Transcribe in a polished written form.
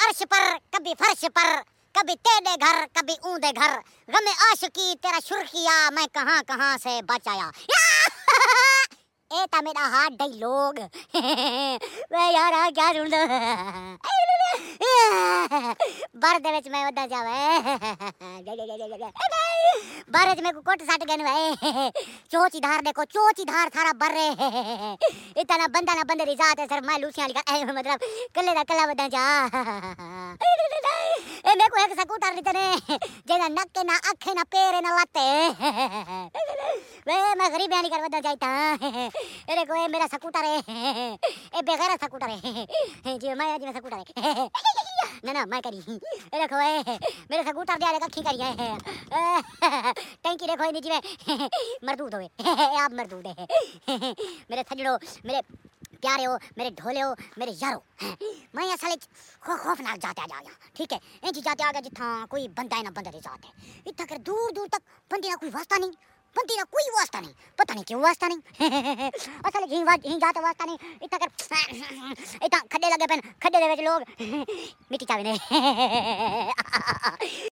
अर्श पर कभी फर्श पर, कभी तेरे घर कभी ऊंधे घर, गमे आशिकी तेरा शुर्खिया मैं कहां कहां से बचाया। ए ता मेरा हाथ डायलॉग वे यार क्या सुनदा बार दे विच मैं वदा जावे बार में को कोट सट गन वे चोची धार देखो चोची धार थारा बर्रे इतना बंदा ना बंदे री जात है सर मैं लूसियां लिखा मतलब कल्ले दा कल्ला वदा जा ए मेरे को एक स्कूटर लितने जेना नक्के ना आंखें ना पैर ना लाते वे मैं गरीब यानी कर वदा जाता अरे को ए मेरा स्कूटर है ए बेगैर स्कूटर है जी मैं आज में स्कूटर है ना ना मैं करी अरे को ए मेरे स्कूटर दे आले कखी करी है टैंकी देखो नीचे में मरदूद होवे आप मरदूद है मेरे सजड़ो मेरे प्यारे हो मेरे ढोले हो मेरे यारो मैं असल खौफनाक जाते आ जाया ठीक है इंच जाते आ गया जिथा कोई बंदा है ना बंदे जाते इतना कर दूर दूर तक बंदी ना कोई वास्ता नहीं बंदी ना कोई वास्ता नहीं पता नहीं क्यों वास्ता नहीं असल ही जाते वास्ता नहीं इतना कर इतना खड्डे लगे पेन खड्डे दे विच लोग मिट्टी चावे ने